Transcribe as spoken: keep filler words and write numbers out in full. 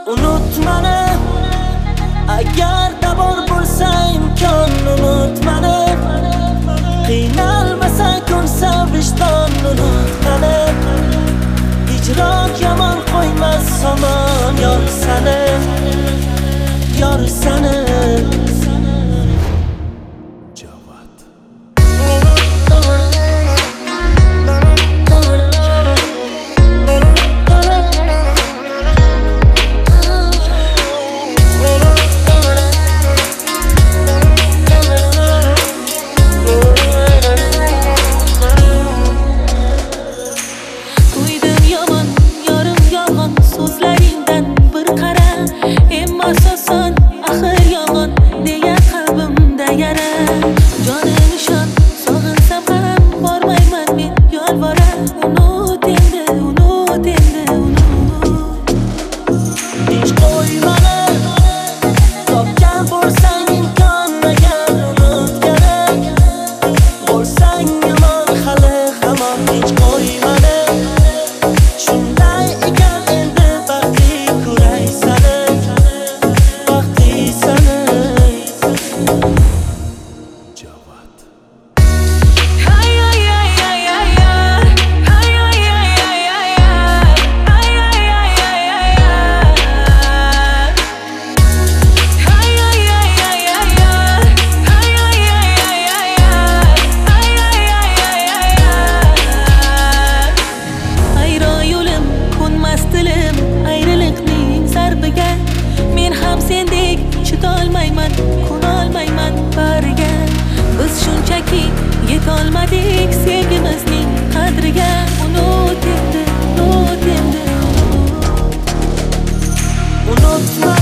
unut mani. Agarda bor bo'lsa imkon, unut mani. Qiynalmasa ko'rsa vijdon, unut mani. Hijron yomon qo'ymas somon, yor sani, yor sani. Yetolmadik sevgimizning qadriga. Unut endi, unut endi, unutma.